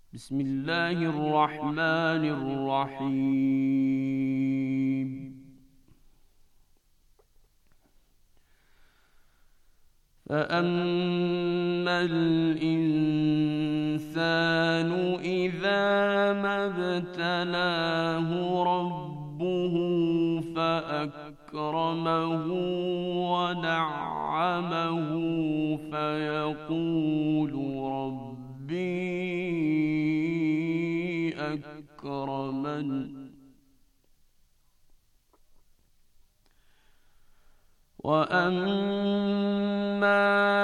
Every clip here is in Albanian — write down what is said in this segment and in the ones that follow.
بسم الله الرحمن الرحيم فأما الإنسان إذا ما ابتلاه ربه فأكرمه ونعمه فيقول ربي أكرمن وأما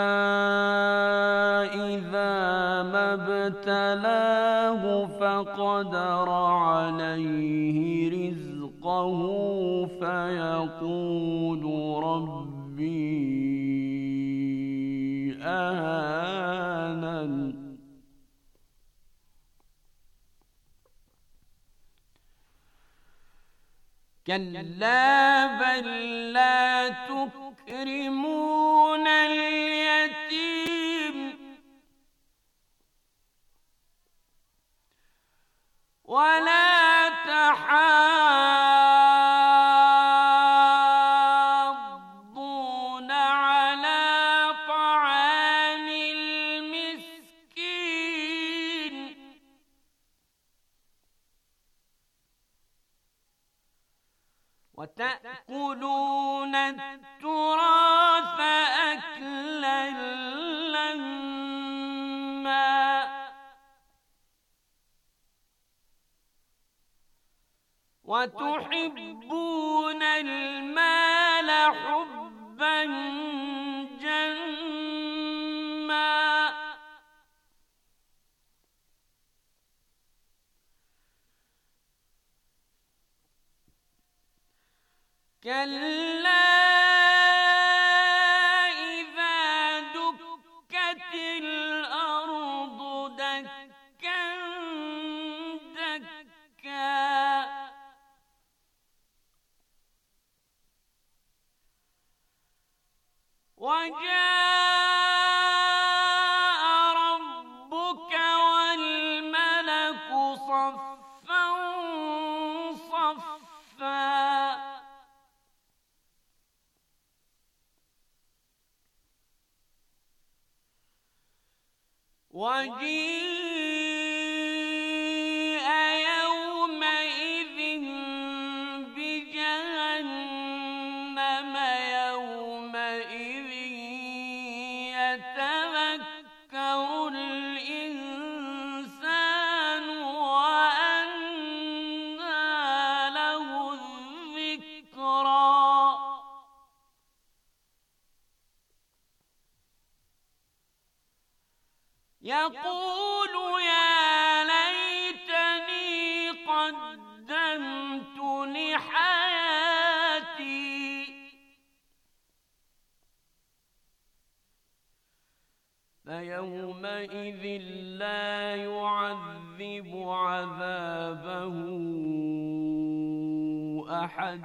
إذا ما ابتلاه فقدر عليه رزقه فيقول ربي أهانن كلا بل لا تكرمون اليتيم ولا تحاضون على طعام المسكين وتأكلون التراث أكلا لما وتحبون المال حبا جما كلا إذا دكت الأرض دكا دكا وجاء ربك والملك صفا صفا وجيء يومئذ بجهنم يومئذ يتذكر الإنسان وأنى له الذكرى يقول يا ليتني قدمت لحياتي فيومئذ لا يعذب عذابه أحد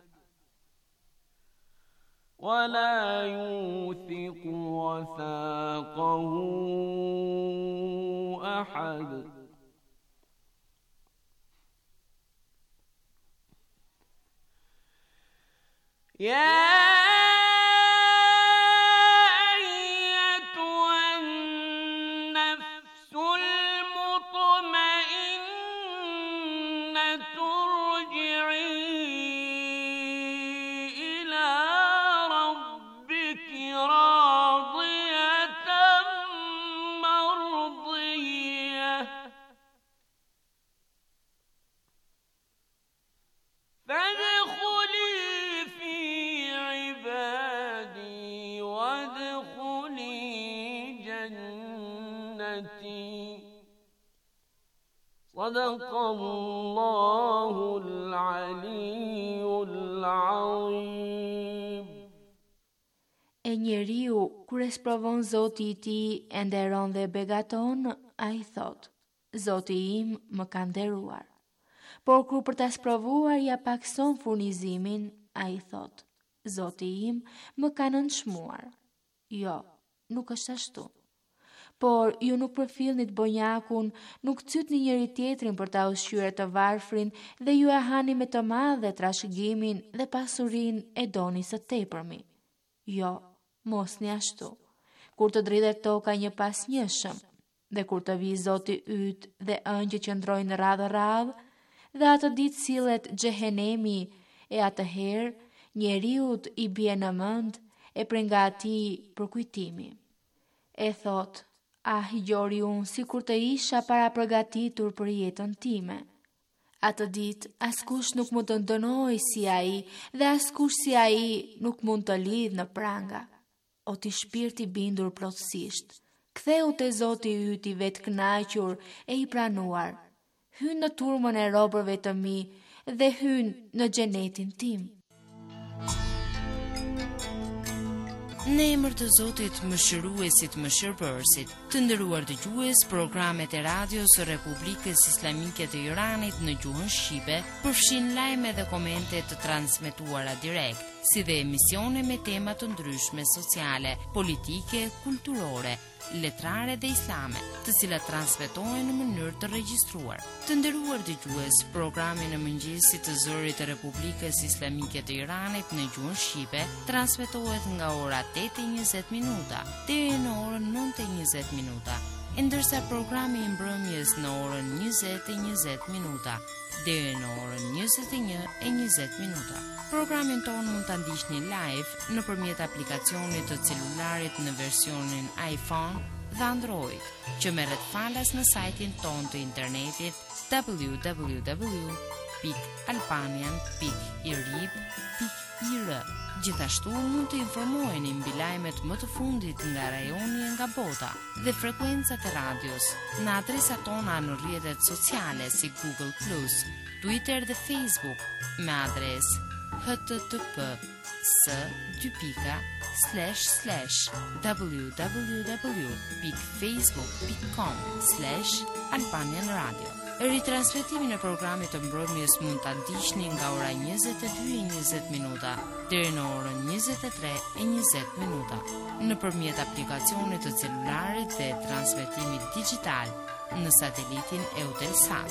ولا يوثق وثاقه أحد يا أيتها النفس المطمئنة ارجعي إلى ربك راضية مرضية فادخلي في عبادي وادخلي جنتي صدق الله العلي العظيم. E njeriu, kur e sprovon Zoti I tij e nderon dhe begaton, ai thot: Zoti im më ka nderuar. Por kur për ta sprovuar ja pakson furnizimin, ai thot: Zoti im më ka nënçmuar. Jo, nuk është ashtu. por ju nuk përfillnit bonjakun, nuk cytni njëri tjetrin për ta ushqyer të varfrin dhe ju e hani me të madhe trashëgimin dhe pasurin e doni së tepërmi. Jo, mos një ashtu. Kur të dridhet toka një pas njëshëm, dhe kur të vi Zoti yt dhe ëngjë që ndrojnë radhë, dhe atë ditë sillet xhehenemi, e atëherë njeriut i bie në mend e prej nga atij për kujtimi. E thot, gjori unë si kur të isha para përgatitur për jetën time. Atë ditë, askush nuk mund të ndënoj si ai, dhe askush si ai nuk mund të lidh në pranga. O ti shpirti bindur plotësisht, ktheu te Zoti yt i vetë kënaqur e i pranuar. Hyn në turmën e robërve të mi dhe hyn në xhenetin tim. Në emër të Zotit mëshiruesit mëshirbërësit, të nderuar dëgjues, programet e radios së Republikës Islamike të Iranit në gjuhën shqipe përfshin lajme dhe komente të transmetuara direkt, si dhe emisione me tema të ndryshme sociale, politike, kulturore, letrare dhe islame, të cilat transmetohen në mënyrë të regjistruar. Të nderuar dëgjues, programi në mëngjesit të zërit të Republikës Islamike të Iranit në gjuhën shqipe transmetohet nga ora 8:20 minuta deri në orën 9:20 minuta, ndërsa programi i mbrëmjes në orën 20:20 minuta deri në orën 21:20 minuta. Programin tonë mund ta ndiqni live nëpërmjet aplikacionit të celularit në versionin iPhone dhe Android, që merret falas në sajtin tonë të internetit www.albanian.irib.ir. Gjithashtu mund të informoheni mbi lajmet më të fundit nga rajoni e nga bota dhe frekuencat e radios në adresat tona në rrjetet sociale si Google+, Twitter dhe Facebook me adresë http://www.facebook.com/Albanian Radio. Ritransmetimin e programit të mbrëmjes mund ta ndiqni nga ora 22:20 minuta deri në orën 23:20 minuta nëpërmjet aplikacionit të celularit dhe transmetimit digital në satelitin Eutelsat.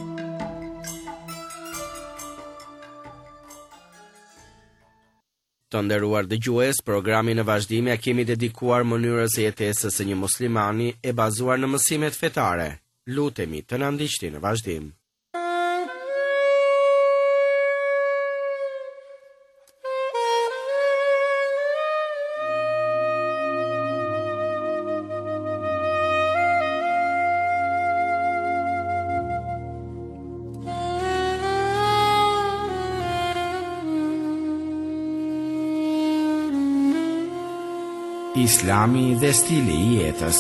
Të nderuar dëgjues, programi në vazhdim ja kemi dedikuar mënyrës së jetesës së një muslimani e bazuar në mësimet fetare. Lutemi të na ndiqni në vazhdim. Islami dhe stili i jetës.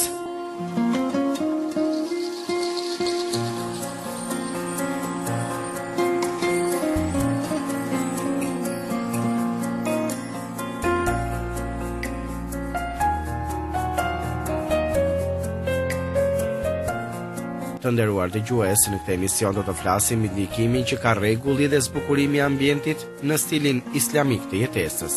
Të nderuar dëgjues, në këtë emision do të flasim mbi ndikimin që ka rregulli dhe zbukurimi i ambientit në stilin islamik të jetesës.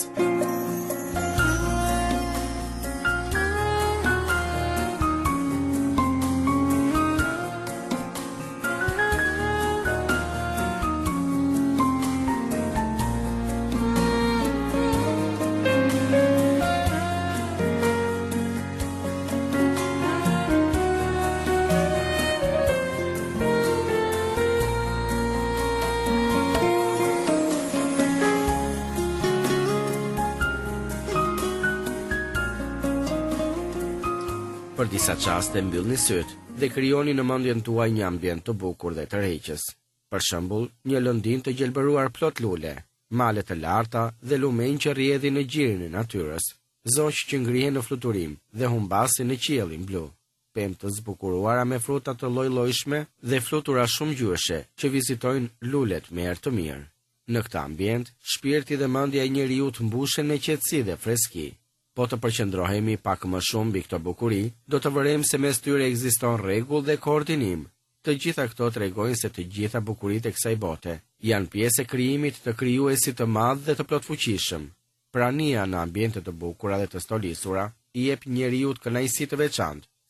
Për disa çaste mbyllni syt dhe krijoni në mendjen tuaj një ambient të bukur dhe të rreqës. Për shembull, një lëndim të gjelbëruar plot lule, male të larta dhe lumenj që rrjedhin në gjirin e natyrës, zogjë që ngrihen në fluturim dhe humbasin në qiellin blu, pemë të zbukuruara me fruta të lloj-llojshme dhe flutura shumë gjyshe që vizitojnë lulet me erë të mirë. Në këtë ambient, shpirti dhe mendja e njeriu të mbushen me qetësi dhe freski. Po të përqendrohemi pak më shumë mbi këtë bukuri, do të vërejmë se mes tyre ekziston rregull dhe koordinim. Të gjitha këto tregojnë se të gjitha bukuritë e kësaj bote janë pjesë e krijimit të krijuesit të madh dhe të plotfuqishëm. Prania në ambiente të bukura dhe të stolisura i jep njeriu kënaqësi të veçantë,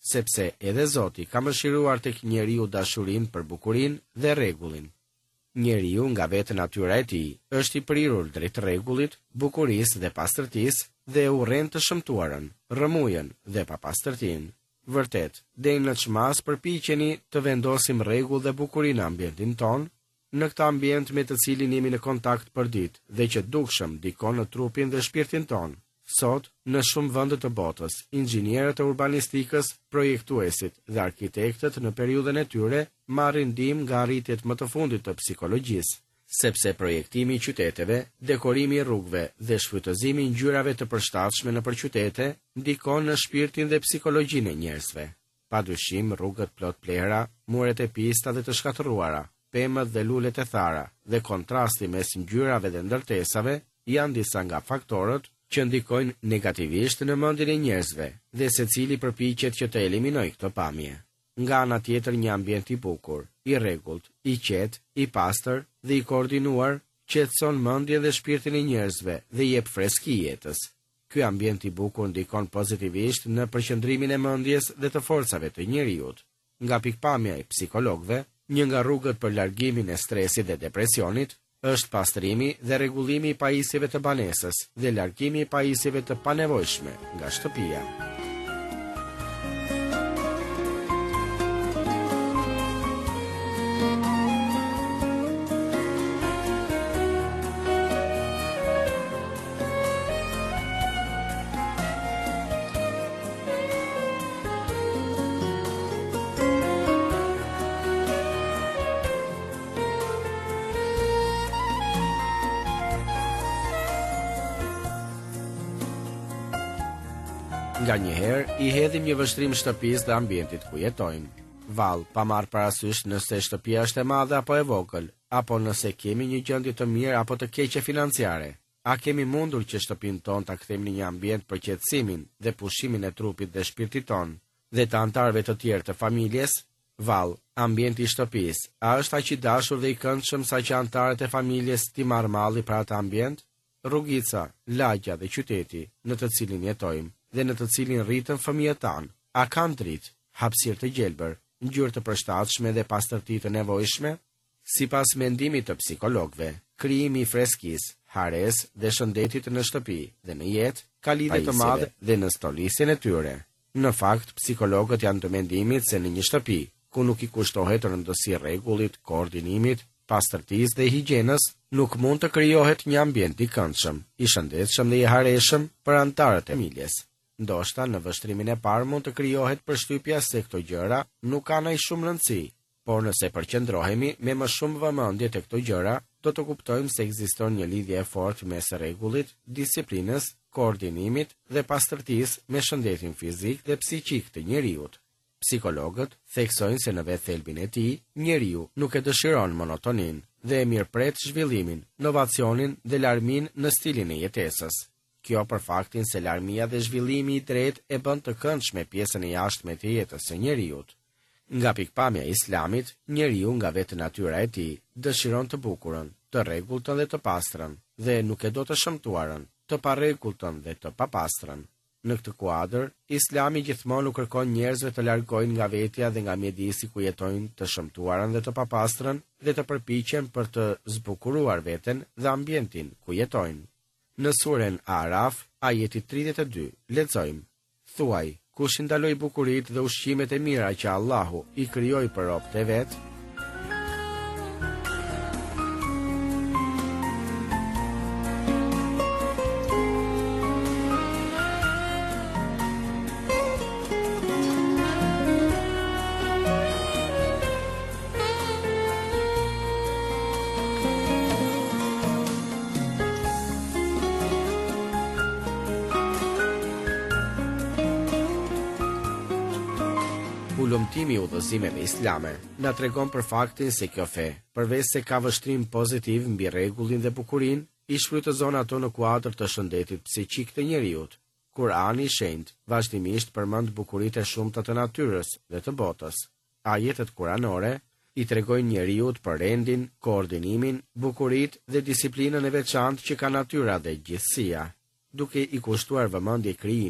sepse edhe Zoti ka mëshiruar tek njeriu dashurinë për bukurinë dhe rregullin. Njeriu nga vetë natyra e tij është i prirur drejt rregullit, bukurisë dhe pastërtisë dhe urren të shëmtuarën, rrëmujën dhe papastërtinë. Vërtet, deri në çmas përpiqeni të vendosim rregull dhe bukuri në ambientin ton, në këtë ambient me të cilin jemi në kontakt përdit dhe që dukshëm dikon në trupin dhe shpirtin ton. Sot, në shumë vende të botës, inxhinierët e urbanistikës, projektuesit dhe arkitektët në periudhën e tyre marrin ndihmë nga arritjet më të fundit të psikologjisë, sepse projektimi i qyteteve, dekorimi i rrugëve dhe shfrytëzimi i ngjyrave të përshtatshme nëpër qytete ndikon në shpirtin dhe psikologjinë e njerëzve. Padyshim, rrugët plot plehra, muret e pista dhe të shkatërruara, pemët dhe lulet e thara dhe kontrasti mes ngjyrave dhe ndërtesave janë disa nga faktorët që ndikojnë negativisht në mendjen e njerëzve dhe secili përpiqet që të eliminojë këtë pamje. Nga ana tjetër, një ambient i bukur, i rregullt, i qetë, i pastër dhe i koordinuar qetëson mendjen dhe shpirtin e njerëzve dhe jep freski jetës. Ky ambient i bukur ndikon pozitivisht në përqendrimin e mendjes dhe të forcave të njeriut. Nga pikpamja e psikologëve, një nga rrugët për largimin e stresit dhe depresionit është pastrimi dhe rregullimi i pajisjeve të banesës dhe largimi i pajisjeve të panevojshme nga shtëpia. Nga njëherë, i hedhim një vështrim shtëpisë dhe ambientit ku jetojmë. Vallë, pa marrë parasysh nëse shtëpia është e madhe apo e vogël, apo nëse kemi një gjendje të mirë apo të keqe financiare. A kemi mundur që shtëpinë tonë ta kthejmë në një ambient për qetësimin dhe pushimin e trupit dhe shpirtit tonë dhe të antarëve të tjerë të familjes? Vallë, ambienti i shtëpisë, a është aq i dashur dhe i këndshëm sa që antarët e familjes ti marrë malli për atë ambient? Rrugica, lagja dhe qyteti në të cilin jetojmë dhe në të cilin rritën fëmijët tanë, a kanë dritë, hapësirë të gjelbër, ngjyrë të përshtatshme dhe pastërti të nevojshme? Sipas mendimit të psikologëve, krijimi i freskisë, hares dhe shëndetit në shtëpi dhe në jetë ka lidhje të madhe dhe në stolisjen e tyre. Në fakt, psikologët janë të mendimit se në një shtëpi, ku nuk i kushtohet rëndësi rregullit, koordinimit, pastërtisë dhe higjienës, nuk mund të krijohet një ambient i këndshëm, i shëndetshëm dhe i hareshëm për antarët e familjes. Ndoshta në vështrimin e parë mund të krijohet përshtypja se këto gjëra nuk kanë ai shumë rëndësi, por nëse përqendrohemi me më shumë vëmendje te këto gjëra, do të kuptojmë se ekziston një lidhje e fortë mes rregullit, disiplinës, koordinimit dhe pastërtisë me shëndetin fizik dhe psiqik të njeriut. Psikologët theksojnë se në vetë thelbin e tij, njeriu nuk e dëshiron monotoninë dhe e mirëpret zhvillimin, inovacionin dhe larmin në stilin e jetesës. Kjo për faktin se larmia dhe zhvillimi i drejtë e bën të këndshme pjesën e jashtme të jetës së njeriut. Nga pikpamja e Islamit, njeriu nga vetë natyra e tij dëshiron të bukurën, të rregulltën dhe të pastrën, dhe nuk e do të shëmtuarën, të parregulltën dhe të papastrën. Në këtë kuadër, Islami gjithmonë kërkon njerëzve të largojnë nga vetja dhe nga mjedisi ku jetojnë të shëmtuarën dhe të papastrën dhe të përpiqen për të zbukuruar veten dhe ambientin ku jetojnë. Në surën Araf, ajeti 32, lexojmë: Thuaj, kush i ndaloi bukuritë dhe ushqimet e mira që Allahu i krijoi për robët e vet? Ulëmtimi i udhëzimeve islame na tregon për faktin se kjo fe, përveç se ka vështrim pozitiv mbi rregullin dhe bukurinë, i shfrytëzon ato në kuadër të shëndetit psiqik të njeriut. Kurani i Shenjtë vazhdimisht përmend bukuritë e shumta të natyrës dhe të botës. Ajetet kuranore i tregojnë njeriut për rendin, koordinimin, bukuritë dhe disiplinën e veçantë që ka natyra dhe gjithësia. Duke i kushtuar vëmendje krijimit,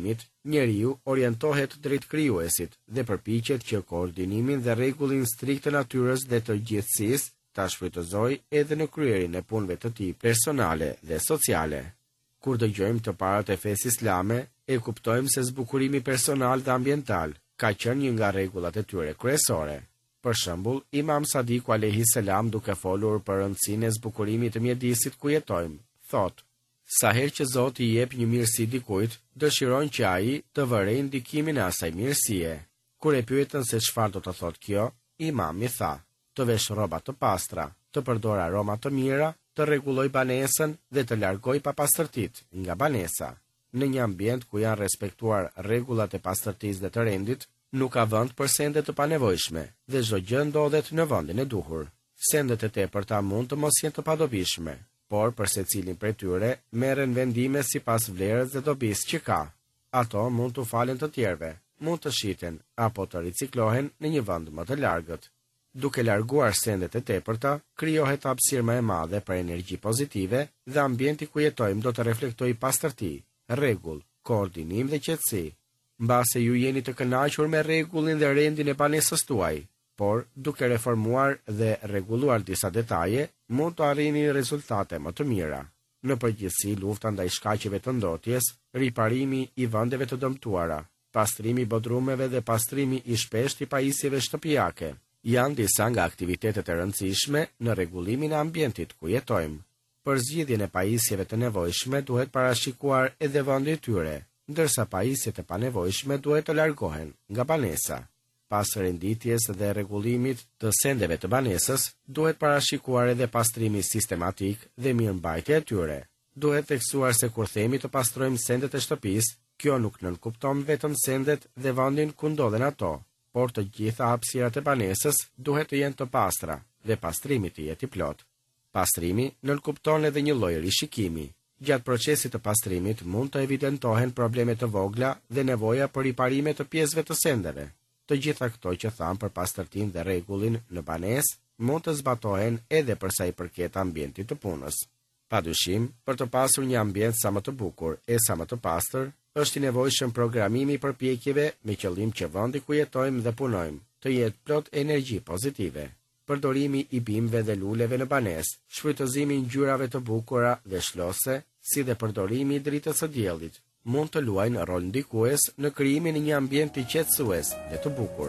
njeriu orientohet drejt krijuesit dhe përpiqet që koordinimin dhe rregullin strikt të natyrës dhe të gjithësisë ta shfrytëzojë edhe në kryerjen e punëve të tij personale dhe sociale. Kur dëgjojmë të parat e fesë islame, e kuptojmë se zbukurimi personal dhe ambiental ka qenë një nga rregullat e tyre kryesore. Për shembull, Imam Sadiku alayhi salam, duke folur për rëndësinë e zbukurimit të mjedisit ku jetojmë, thotë: sa herë që Zoti i jep një mirësi dikujt, dëshiron që ai të vërejë ndikimin e asaj mirësie. Kur e pyetën se çfarë do të thotë kjo, Imami tha: të vesh rroba të pastra, të përdor aroma të mira, të rregulloj banesën dhe të largoj papastërtitë nga banesa. Në një ambient ku janë respektuar rregullat e pastërtisë dhe të rendit, nuk ka vend për sende të panevojshme dhe çdo gjë ndodhet në vendin e duhur. Sendet e tepërta mund të mos jenë të padobishme, por për secilin prej tyre merren vendime sipas vlerës dhe dobisë që ka. Ato mund të falen të tjerëve, mund të shiten apo të riciklohen në një vend më të largët. Duke larguar sendet e tepërta, krijohet hapësirë më e madhe për energji pozitive dhe ambienti ku jetojmë do të reflektojë pastërti, rregull, koordinim dhe qetësi. Mbase ju jeni të kënaqur me rregullin dhe rendin e banesës tuaj, por duke reformuar dhe rregulluar disa detaje, mund të arrini rezultate më të mira. Në përgjithësi, lufta ndaj shkaqeve të ndotjes, riparimi i vendeve të dëmtuara, pastrimi i bodrumeve dhe pastrimi i shpeshtë i pajisjeve shtëpiake janë disa nga aktivitetet e rëndësishme në rregullimin e ambientit ku jetojmë. Për zgjidhjen e pajisjeve të nevojshme duhet parashikuar edhe vendi i tyre, ndërsa pajisjet e panevojshme duhet të largohen nga banesa. Pas renditjes dhe rregullimit të sendeve të banesës, duhet parashikuar edhe pastrimi sistematik dhe mirëmbajtja e tyre. Duhet theksuar se kur themi të pastrojmë sendet e shtëpisë, kjo nuk nënkupton vetëm sendet dhe vendin ku ndodhen ato, por të gjitha hapësirat e banesës duhet të jenë të pastra dhe pastrimi të jetë i plot. Pastrimi nënkupton edhe një lloj rishikimi. Gjatë procesit të pastrimit mund të evidentohen probleme të vogla dhe nevoja për riparime të pjesëve të sendeve. Të gjitha këto që thamë për pastërtinë dhe rregullin në banesë mund të zbatohen edhe për sa i përket ambientit të punës. Padyshim, për të pasur një ambient sa më të bukur e sa më të pastër, është i nevojshëm programimi i përpjekjeve me qëllim që vendi ku jetojmë dhe punojmë të jetë plot energji pozitive. Përdorimi i bimëve dhe luleve në banesë, shfrytëzimi i ngjyrave të bukura dhe shlose, si dhe përdorimi i dritës së diellit, mund të luajnë rol ndikues në krijimin e një ambienti qetësues dhe të bukur.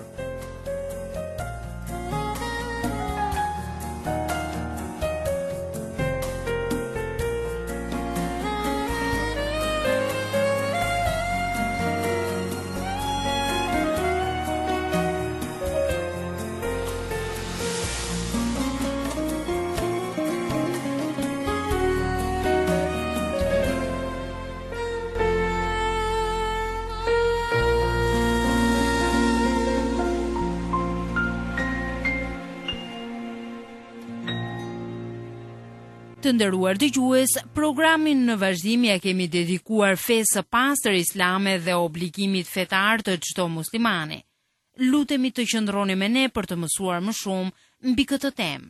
Të nderuar dëgjues, programin në vazhdim ja kemi dedikuar fesë së pastër islame dhe obligimit fetar të çdo muslimani. Lutemi të qëndroni me ne për të mësuar më shumë mbi këtë temë.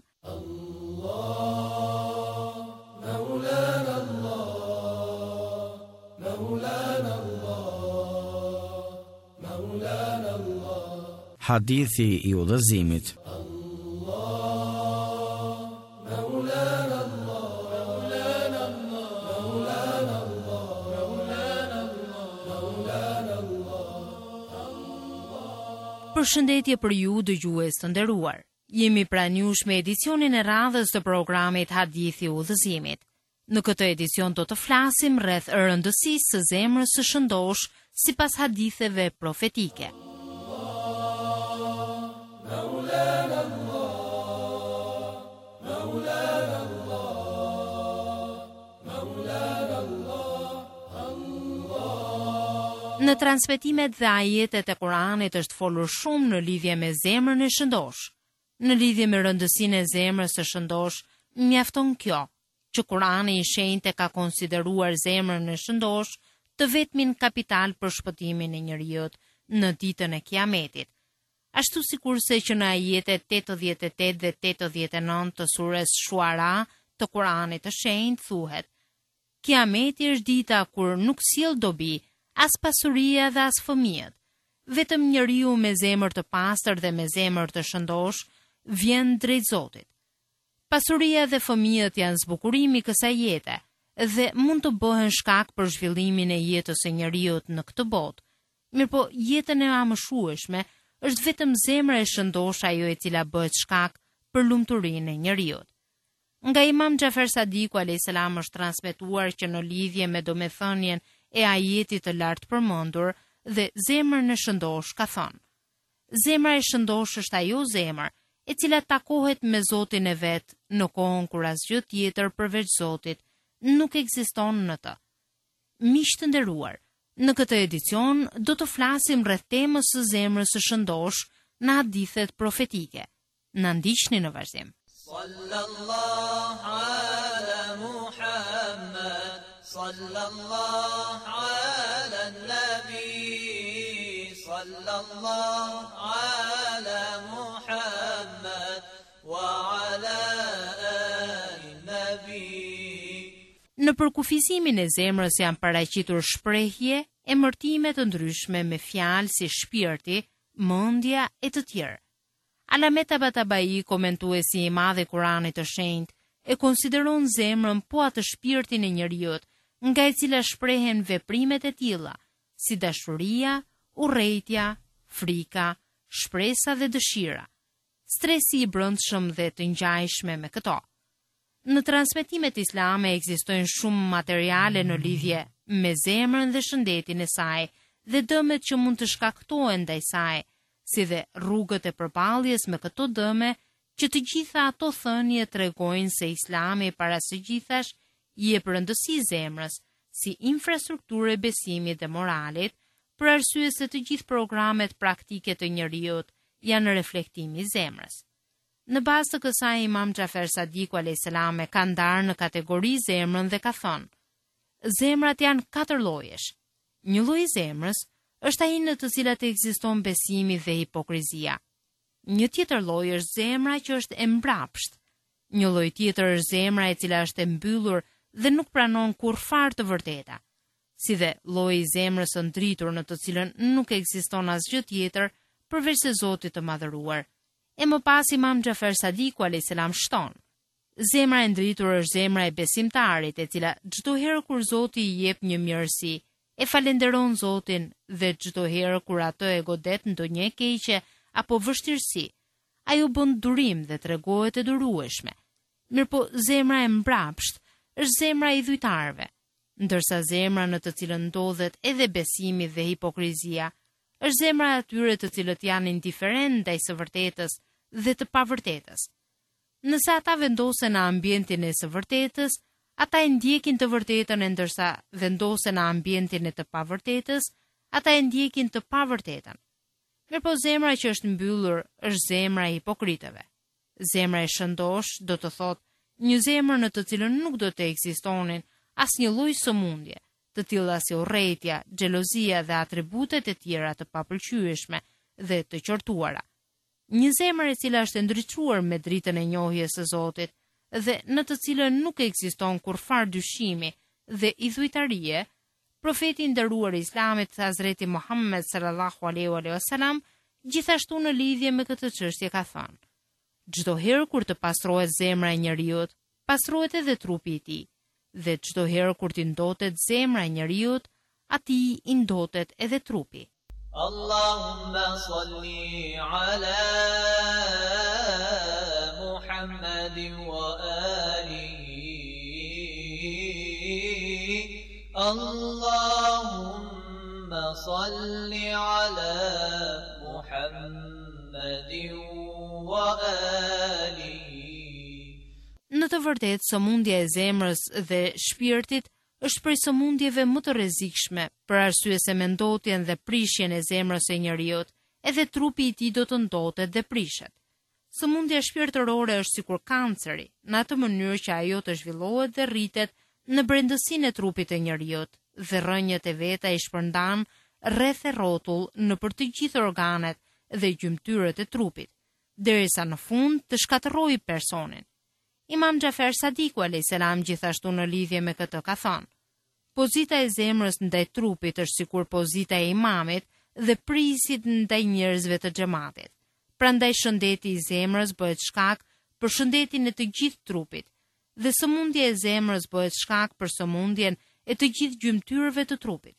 Hadithi i udhëzimit. Përshëndetje për ju dëgjues të nderuar. Jemi pranë jush me edicionin e radhës të programit Hadithi i udhëzimit. Në këtë edicion do të flasim rreth rëndësisë së zemrës së shëndosh sipas haditheve profetike. Në transmetimet dhe ajetet e Kuranit është folur shumë në lidhje me zemrën e shëndosh. Në lidhje me rëndësinë e zemrës së shëndosh, mjafton kjo, që Kurani i shenjtë ka konsideruar zemrën e shëndosh të vetmin kapital për shpëtimin e njeriut në ditën e Kiametit. Ashtu sikurse që në ajetet 88 dhe 89 të surës Shuara të Kuranit të shenjtë thuhet: Kiameti është dita kur nuk sjell dobi as pasuria dhe as fëmijët. Vetëm njeriu me zemër të pastër dhe me zemër të shëndosh vjen drejt Zotit. Pasuria dhe fëmijët janë zbukurimi i kësaj jete dhe mund të bëhen shkak për zhvillimin e jetës së njeriut në këtë botë. Mirpo jetën e amëshueshme është vetëm zemra e shëndosh ajo e cila bëhet shkak për lumturinë e njeriut. Nga Imam Xhafer Sadiku a.s. është transmetuar që në lidhje me domethënien e ajetit të lartë përmendur dhe zemrën e shëndosh ka thënë: Zemra e shëndosh është ajo zemër e cila takohet me Zotin e vet në kohën kur asgjë tjetër përveç Zotit nuk ekziston në të. Miq të nderuar, në këtë edicion do të flasim rreth temës së zemrës së shëndosh në hadithet profetike. Na ndiqni në vazhdim. Sallallahu ala Muhammad, sallallahu ala nabi, sallallahu ala Muhammad wa ala ali nabi. Në përkufizimin e zemrës janë paraqitur shprehje, emërtime të ndryshme me fjalë si shpirti, mendja e të tjerë. Alamet Tabatabai, komentuesi i madh i Kuranit të Shenjtë, e konsideron zemrën po atë shpirtin e njeriut, nga i cila shprehen veprimet e tilla, si dashuria, urrejtja, frika, shpresa dhe dëshira, stresi i brendshëm dhe të ngjajshme me këto. Në transmetimet islame ekzistojnë shumë materiale në lidhje me zemrën dhe shëndetin e saj dhe dëmet që mund të shkaktohen ndaj saj, si dhe rrugët e përballjes me këto dëme, që të gjitha ato thënie tregojnë se Islami para së gjithash i jep rëndësi zemrës si infrastrukturë e besimit dhe moralit, për arsye se të gjithë programet praktike të njeriut janë reflektimi i zemrës. Në bazë të kësaj, Imam Xhafer Sadiku a.s. ka ndarë në kategori zemrën dhe ka thënë: zemrat janë 4 llojesh. Një lloj i zemrës është ai në të cilat ekziston besimi dhe hipokrizia. Një tjetër lloj është zemra që është e mbrapsht. Një lloj tjetër është zemra e cila është e mbyllur dhe nuk pranon kurrfar të vërteta. Si dhe lloji i zemrës së ndritur në të cilën nuk ekziston asgjë tjetër përveç se Zoti të madhëruar. E më pas Imam Xhafer Sadiku a.s. shton: zemra e ndritur është zemra e besimtarit, e cila çdo herë kur Zoti i jep një mirësi, e falenderon Zotin, dhe çdo herë kur atë e godet ndonjë e keqe apo vështirësi, ajo bën durim dhe tregohet e durueshme. Mirpo zemra e mbrapsht është zemra e idhujtarëve, ndërsa zemra në të cilën ndodhet edhe besimi dhe hipokrizia është zemra e atyre të cilët janë indiferent ndaj së vërtetës dhe të pavërtetës. Nëse ata vendosen në ambientin e së vërtetës, ata e ndjekin të vërtetën, e ndërsa vendosen në ambientin e të pavërtetës, ata e ndjekin të pavërtetën. Mirpo zemra që është mbyllur është zemra e hipokritëve. Zemra e shëndosh do të thotë një zemër në të cilën nuk do të ekzistonin asnjë lloj sëmundje, të tilla si urrejtja, xhelozia dhe atributet e tjera të papëlqyeshme dhe të qortuara. Një zemër e cila është ndriçuar me dritën e njohjes së Zotit dhe në të cilën nuk ekziston kurrfar dyshimi dhe idhujtarie, profeti i nderuar i Islamit Hazreti Muhammed sallallahu alaihi wasallam gjithashtu në lidhje me këtë çështje ka thënë: çdo herë kur të pastrohet zemra e njeriut, pastrohet edhe trupi i tij, dhe çdo herë kur t'i ndotet zemra e njeriut, atij i ndotet edhe trupi. Allahumma salli ala Muhammadin wa alihi. Allahumma salli ala Muhammadin wa alihi. Në të vërtetë, sëmundja e zemrës dhe shpirtit është prej sëmundjeve më të rrezikshme, për arsye se me ndotjen dhe prishjen e zemrës së njeriut, edhe trupi i tij do të ndotet dhe prishet. Sëmundja shpirtërore është sikur kanceri, në atë mënyrë që ajo të zhvillohet dhe rritet në brendësinë e trupit të njeriut, dhe rrënjët e veta i shpërndan rreth e rrotull nëpër të gjithë organet dhe gjymtyrët e trupit, derisa në fund të shkatërrojë personin. Imam Xhafer Sadiku a.s. gjithashtu në lidhje me këtë ka thënë: pozita e zemrës ndaj trupit është sikur pozita e imamit dhe prisit ndaj njerëzve të xhamatit. Prandaj shëndeti i zemrës bëhet shkak për shëndetin e të gjithë trupit, dhe sëmundja e zemrës bëhet shkak për sëmundjen e të gjithë gjymtyrëve të trupit.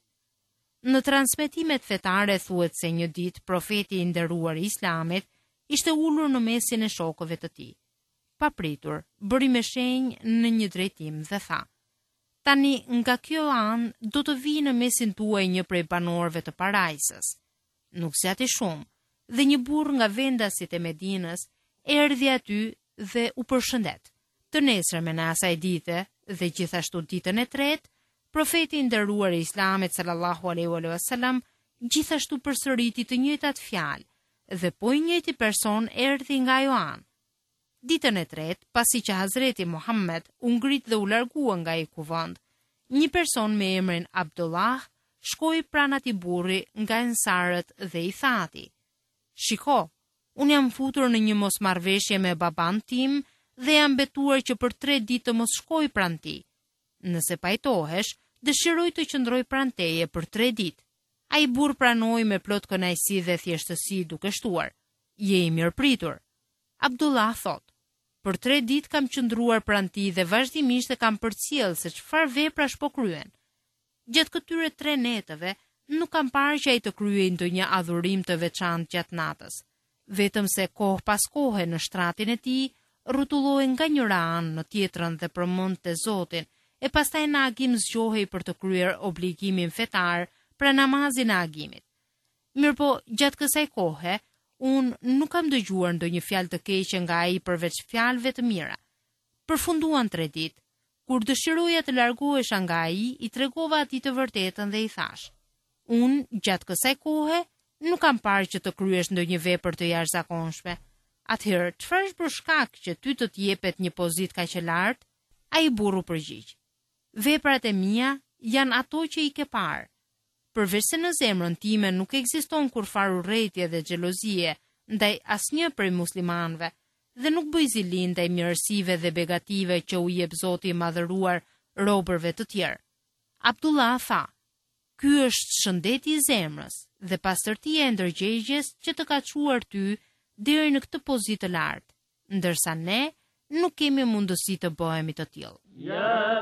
Në transmetimet fetare thuhet se një ditë profeti i nderuar i Islamit ishte ulur në mesin e shokëve të tij. Papritur, bëri me shenjë në një drejtim dhe tha: "Tani nga kjo anë do të vijë në mesin tuaj një prej banorëve të parajsës." Nuk zgjati shumë, dhe një burr nga vendasit e Medinës erdhi aty dhe u përshëndet. Të nesërmen e asaj dite dhe gjithashtu ditën e tretë, profeti i nderuar i Islamit sallallahu alaihi wasallam gjithashtu përsëriti të njëjtat fjalë dhe po i njëjti person erdhi nga ajo anë. Ditën e tretë, pasi që Hazreti Muhammed u ngrit dhe u largua nga ai kuvend, një person me emrin Abdullah shkoi pranë atij burri nga ensarët dhe i tha atij: "Shiko, unë jam futur në një mosmarrveshje me baban tim dhe jam betuar që për 3 ditë të mos shkoj pranë ti. Nëse pajtohesh, dëshiroj të qëndroj pranë teje për 3 ditë." Ai burr pranoi me plot kënaqësi dhe thjeshtësi duke shtuar: "Je i mirëpritur." Abdullah thot: "Për 3 ditë kam qëndruar pranë ti dhe vazhdimisht e kam përcjell se çfarë veprash po kryen. Gjatë këtyre 3 netëve nuk kam parë që ai të kryej ndonjë adhurim të veçantë gjatë natës. Vetëm se kohë pas kohe në shtratin e tij rrotullohej nga njëra anë në tjetrën dhe përmendte Zotin, e pastaj në agim zgjohej për të kryer obligimin fetar pra namazin e agimit. Mirëpo, gjatë kësaj kohe, unë nuk kam dëgjuar ndonjë fjalë të keqe nga ai përveç fjalëve të mira. Përfunduan 3 ditë. Kur dëshiroja të largohesha nga ai, i tregova atij të vërtetën dhe i thash: "Unë gjatë kësaj kohe nuk kam parë që të kryesh ndonjë vepër të jashtëzakonshme. Atëherë, çfarë është për shkak që ty të jepet një pozitë kaq e lartë?" Ai burru përgjigj: "Veprat e mia janë ato që i ke parë. Përveç se në zemrën time nuk ekziston kurfar urrëtie dhe xhelozie ndaj asnjë prej muslimanëve, dhe nuk bëj zili ndaj mirësive dhe begative që u jep Zoti i madhëruar robërve të tjerë." Abdullah tha: "Ky është shëndeti i zemrës dhe pastërtia e ndërgjegjes që të ka çuar ty deri në këtë pozitë të lartë, ndërsa ne nuk kemi mundësi të bëhemi të tillë." Ya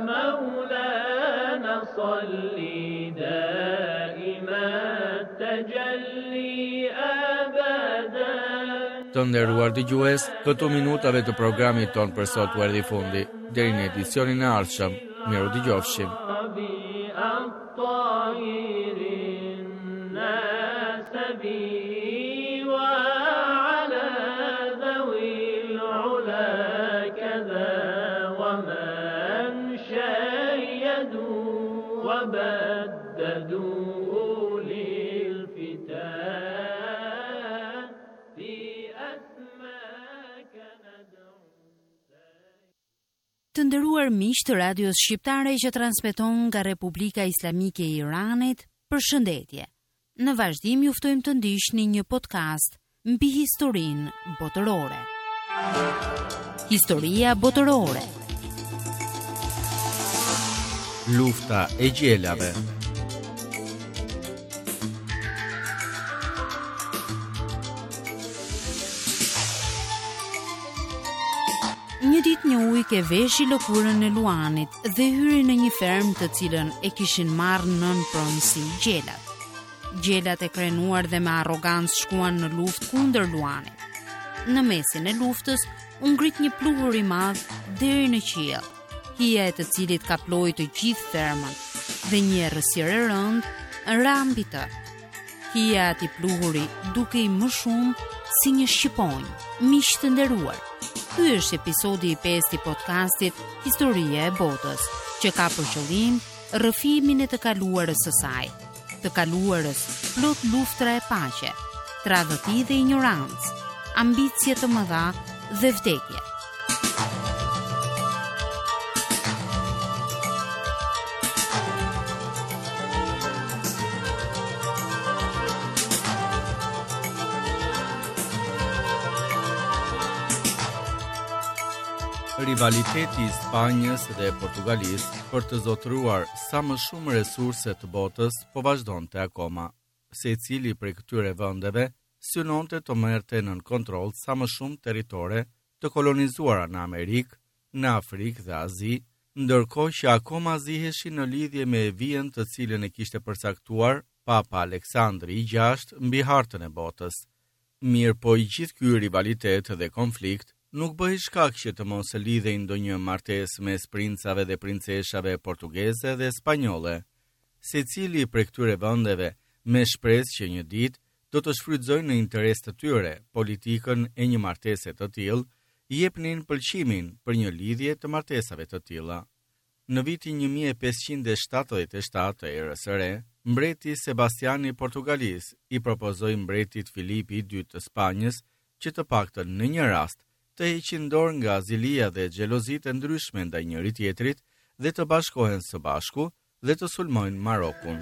Maulana salli daima tajalli abada. Të nderuar dëgjues, këto minutave të programit ton për sot u erdhi fundi. Deri në edicionin e ardhshëm, miru dëgjofshim. وبددوا للفتاة في أسماك ندعو. Të nderuar miq të radios shqiptare që transmeton nga Republika Islamike e Iranit, përshëndetje. Në vazhdim ju ftojmë të ndiqni një podcast mbi historinë botërore. Historia botërore. Lufta e gjelave. Një ditë një ujk e veshi lëkurën e Luanit dhe hyri në një fermë të cilën e kishin marrë nën pronësi gjelat. Gjelat e krenuar dhe me arrogancë shkuan në luftë kundër Luanit. Në mesin e luftës u ngrit një pluhur i madh deri në qiell, hija e të cilit kaploi të gjithë fermën dhe një errësirë e rëndë ra mbi të. Hija e atij pluhuri dukej më shumë si një shqiponjë. Miq të nderuar, ky është episodi i 5 i podcastit Historia e botës, që ka për qëllim rrëfimin e të kaluarës së saj, të kaluarës plot luftra e paqe, tradhti dhe ignorancë, ambicie të mëdha dhe vdekje. Rivaliteti i Spanjës dhe Portugalisë për të zotëruar sa më shumë resurse të botës po vazhdonte akoma. Secili prej këtyre vendeve synonte të merrte nën kontroll sa më shumë territore të kolonizuara në Amerikë, në Afrikë dhe Azi, ndërkohë që akoma ziheshin në lidhje me vijën të cilën e kishte përcaktuar Papa Aleksandri VI mbi hartën e botës. Mirë po i gjithë ky rivalitet dhe konflikt nuk bëhi shkak që të mos e lidhej ndonjë martesë mes princave dhe princeshave portugeze dhe spanjolle. Secili prej këtyre vendeve me shpresë që një ditë do të shfrytëzojnë në interes të tyre politikën e një martese të tillë, jepnin pëlqimin për një lidhje të martesave të tilla. Në vitin 1577 të erës së re, mbreti Sebastiani i Portugalisë i propozoi mbretit Filipi II të Spanjës që të paktën në një rast të heqin dorë nga zilia dhe xhelozitë ndryshme ndaj njëri tjetrit dhe të bashkohen së bashku dhe të sulmojnë Marokun.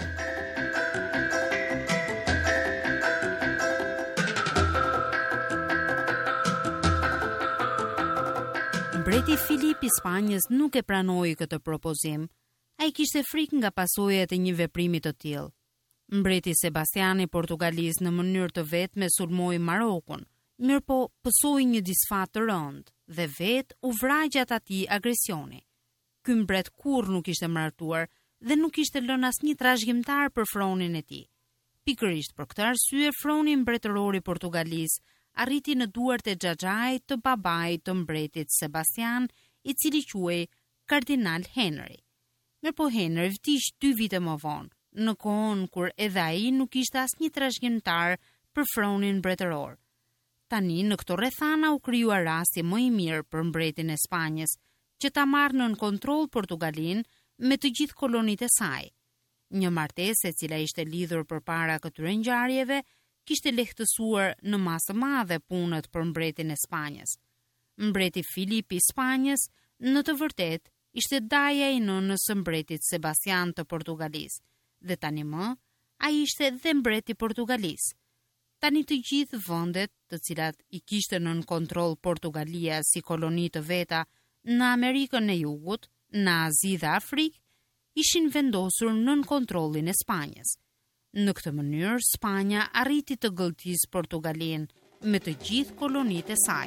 Mbreti Filip i Spanjës nuk e pranoi këtë propozim. Ai kishte frikë nga pasojat e një veprimi të tillë. Mbreti Sebastiani i Portugalisë në mënyrë të vetme sulmoi Marokun, mirëpo pësoi një disfat të rëndë dhe vetë u vraj gjatë atij agresioni. Ky mbret kurrë nuk ishte martuar dhe nuk ishte lënë asnjë trashëgimtar për fronin e tij. Pikërisht për këtë arsye froni mbretëror i Portugalisë arriti në duart e xhaxhait të babait të mbretit Sebastian, i cili quhej Kardinal Henry. Mirëpo Henry vdiq 2 vite më vonë, në kohën kur edhe ai nuk ishte asnjë trashëgimtar për fronin mbretëror. Tani në këto rrethana u krijua rasti më i mirë për mbretin e Spanjës, që ta marrë nën kontroll Portugalinë me të gjithë kolonitë e saj. Një martesë e cila ishte lidhur përpara këtyre ngjarjeve kishte lehtësuar në masë të madhe punët për mbretin e Spanjës. Mbreti Filip i Spanjës në të vërtetë ishte daja i nënës së mbretit Sebastian të Portugalisë, dhe tani më ai ishte dhe mbreti i Portugalisë. Tani të gjithë vendet, të cilat i kishte nën kontroll Portugalia si koloni të veta në Amerikën e Jugut, në Azi dhe Afrikë, ishin vendosur nën kontrollin e Spanjës. Në këtë mënyrë, Spanja arriti të gëlltisë Portugalinë me të gjithë kolonitë e saj.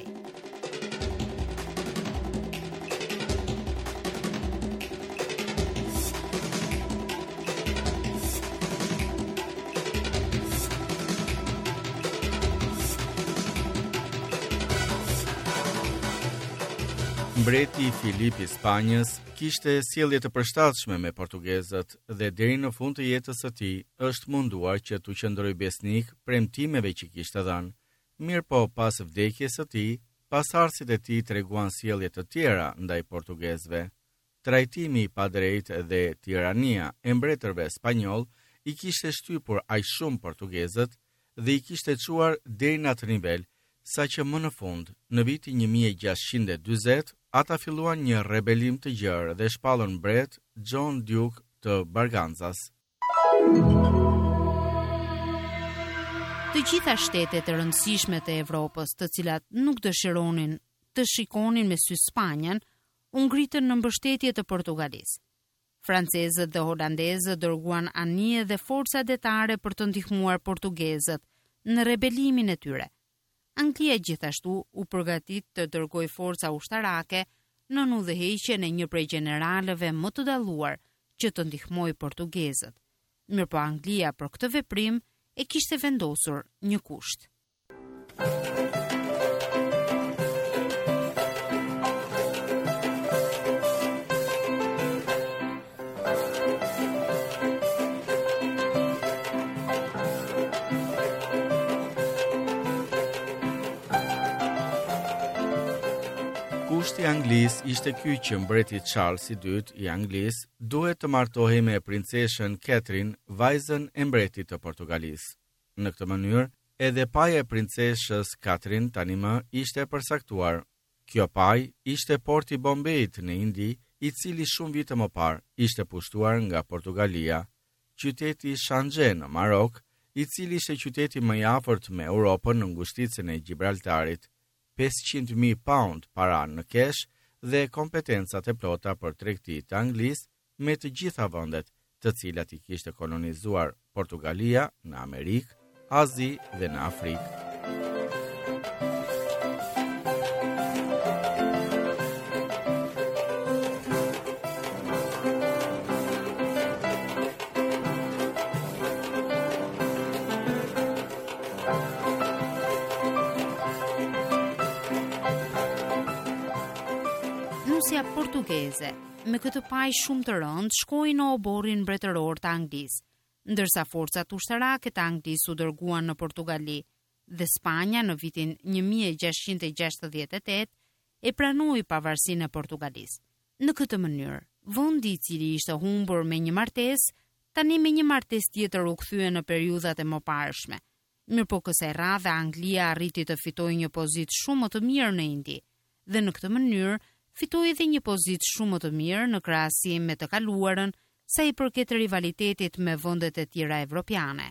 Mbreti Filip i Spanjës kishte sjellje të përshtatshme me portugezët dhe deri në fund të jetës së tij është munduar që të qëndrojë besnik premtimeve që kishte dhënë. Mirëpo pas vdekjes së tij, pasardhësit e tij treguan sjellje të tjera ndaj portugezëve. Trajtimi i padrejtë dhe tirania e mbretërve spanjoll i kishte shtypur aq shumë portugezët dhe i kishte çuar deri në atë nivel sa që më në fund, në vitin 1640, ata filluan një rebelim të gjerë dhe shpallën mbret John Duke të Barganzas. Të gjitha shtetet e rëndësishme të Evropës, të cilat nuk dëshironin të shikonin me sy Spanjën, u ngritën në mbështetje të Portugalisë. Francezët dhe holandezët dërguan anije dhe forca detare për të ndihmuar portugezët në rebelimin e tyre. Anglia gjithashtu u përgatit të dërgoj forca ushtarake në udhëheqjen e një prej generalëve më të dalluar që të ndihmoj portugezët. Mirëpo Anglia për këtë veprim e kishte vendosur një kusht. Kushti i Anglisë ishte ky që mbreti Charles II i Anglisë duhet të martohej me princeshën Catherine, vajzën e mbretit të Portugalisë. Në këtë mënyrë, edhe paja e princeshës Catherine tani më ishte përcaktuar. Kjo pajë ishte porti Bombejit në Indi, i cili shumë vite më parë ishte pushtuar nga Portugalia. Qyteti Shanxhe në Marok, i cili ishte qyteti më i afërt me Europën në ngushticën e Gibraltarit. 500.000 pound para në kesh dhe kompetencat e plota për tregti të Anglisë me të gjitha vendet të cilat i kishte kolonizuar Portugalia në Amerikë, Azi dhe në Afrikë. Nusja portugeze, me këtë paj shumë të rëndë, shkoi në oborrin mbretëror të Anglisë, ndërsa forcat ushtarake të Anglisë u dërguan në Portugali dhe Spanja në vitin 1668 e pranoi pavarësinë e Portugalisë. Në këtë mënyrë, vendi i cili ishte humbur me një martesë, tani me një martesë tjetër u kthye në periudhat e mëparshme. Mirëpo kësaj radhe Anglia arriti të fitojë një pozitë shumë më të mirë në Indi dhe në këtë mënyrë fitoi edhe një pozitë shumë më të mirë në krahasim me të kaluarën sa i përket rivalitetit me vendet e tjera evropiane.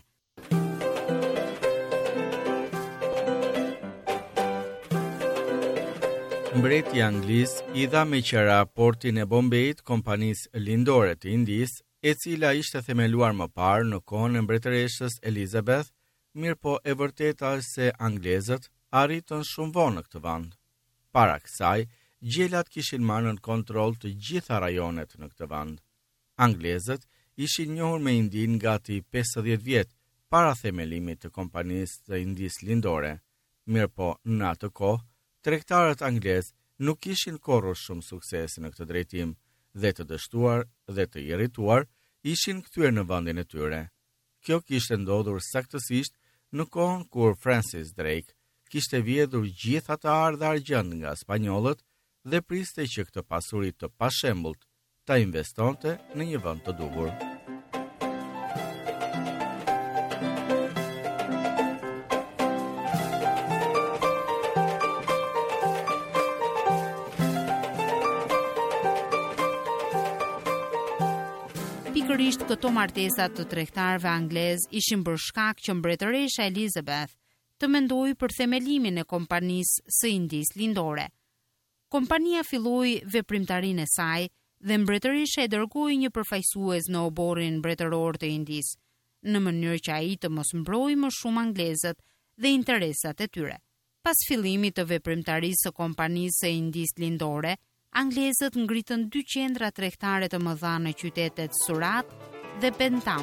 Mbreti anglis i dha me qira portin e Bombejit kompanisë lindore të Indisë, e cila ishte themeluar më parë në kohën e mbretëreshës Elizabeth, mirëpo e vërteta është se anglezët arritën shumë vonë në këtë vend. Para kësaj, gjelat kishin marrë në kontroll të gjitha rajonet në këtë vend. Anglezët ishin njohur me Indin gati 50 vjet para themelimit të kompanisë të Indisë lindore. Mirëpo në atë kohë, tregtarët anglez nuk kishin korrur shumë sukses në këtë drejtim dhe të dështuar dhe të irrituar ishin kthyer në vendin e tyre. Kjo kishte ndodhur saktësisht në kohën kur Francis Drake kishte vjedhur gjithë ata ardha argjend nga spanjollët dhe priste që këtë pasuri të pashembullt ta investonte në një vend të duhur. Pikërisht këto martesat të tregtarëve anglez ishin bërë shkak që mbretëresha Elizabeth të mendoi për themelimin e kompanisë së Indisë lindore. Kompania filloi veprimtarinë e saj dhe mbretëresha e dërgoi një përfaqësues në oborrin mbretëror të Indisë, në mënyrë që ai të mos mbrojë më shumë anglezët dhe interesat e tyre. Pas fillimit të veprimtarisë së kompanisë së Indisë lindore, anglezët ngritën 2 qendra tregtare të mëdha në qytetet Surat dhe Bentham.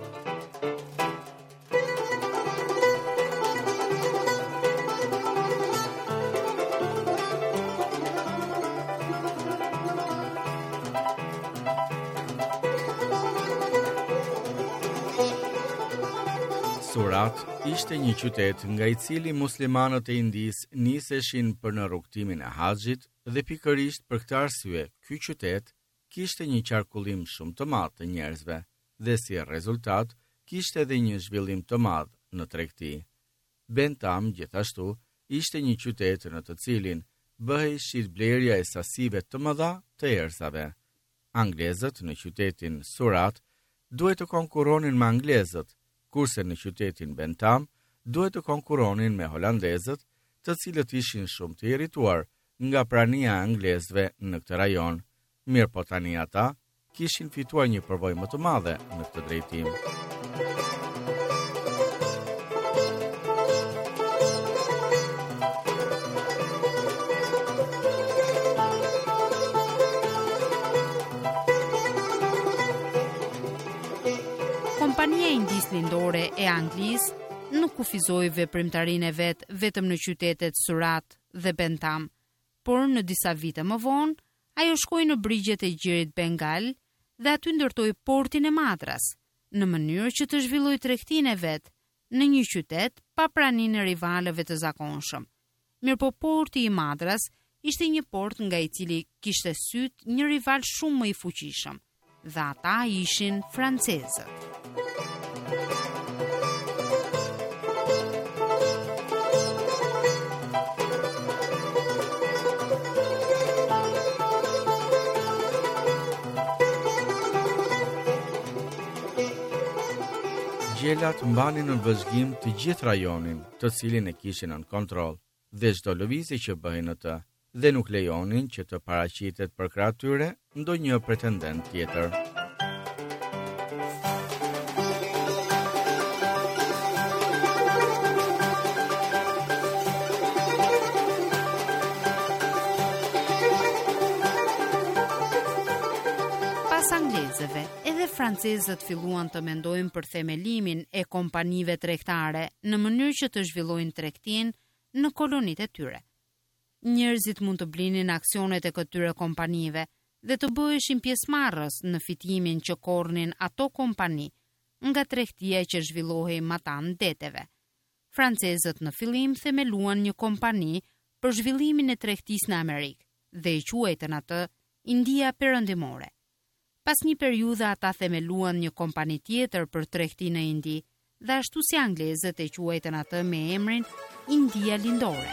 Surat ishte një qytet nga i cili muslimanët e Indisë niseshin për në rrugtimin e haxhit dhe pikërisht për këtë arsye, ky qytet kishte një qarkullim shumë të madh të njerëzve dhe si rezultat kishte edhe një zhvillim të madh në tregti. Bentham gjithashtu ishte një qytet në të cilin bëhej shitblerja e sasive të mëdha të erëzave. Anglezët në qytetin Surat duhet të konkuronin me anglezët, kurse në qytetin Bentham duhet të konkuronin me holandezët, të cilët ishin shumë të irrituar nga prania e anglezëve në këtë rajon. Mirëpo tani ata kishin fituar një përvojë më të madhe në këtë drejtim. Kompania e Indisë lindore e Anglisë nuk kufizoi veprimtarinë e vet vetëm në qytetet Surat dhe Bentham, por në disa vite më vonë ajo shkoi në brigjet e gjirit Bengal dhe aty ndërtoi portin e Madras, në mënyrë që të zhvillojë tregtinë e vet në një qytet pa praninë e rivalëve të zakonshëm. Mirëpo porti i Madras ishte një port nga i cili kishte syt një rival shumë më i fuqishëm, dhe ata ishin francezët. Gjelat mbanin në vëzhgim të gjithë rajonin, të cilin e kishin në kontroll, dhe çdo lëvizje që bëhej në të dhe nuk lejonin që të paraqitet për krah tyre ndonjë pretendent tjetër. Edhe francezët filluan të mendojnë për themelimin e kompanive tregtare në mënyrë që të zhvillojnë tregtinë në kolonitë e tyre. Njerëzit mund të blinin aksionet e këtyre kompanive dhe të bëheshin pjesëmarrës në fitimin që korrnin ato kompani nga tregtia që zhvillohej matan deteve. Francezët në fillim themeluan një kompani për zhvillimin e tregtisë në Amerikë dhe i quajtën atë India Perëndimore. Pas një periudhe ata themeluan një kompani tjetër për tregti në Indi, dhe ashtu si anglezët e quajtën atë me emrin India Lindore.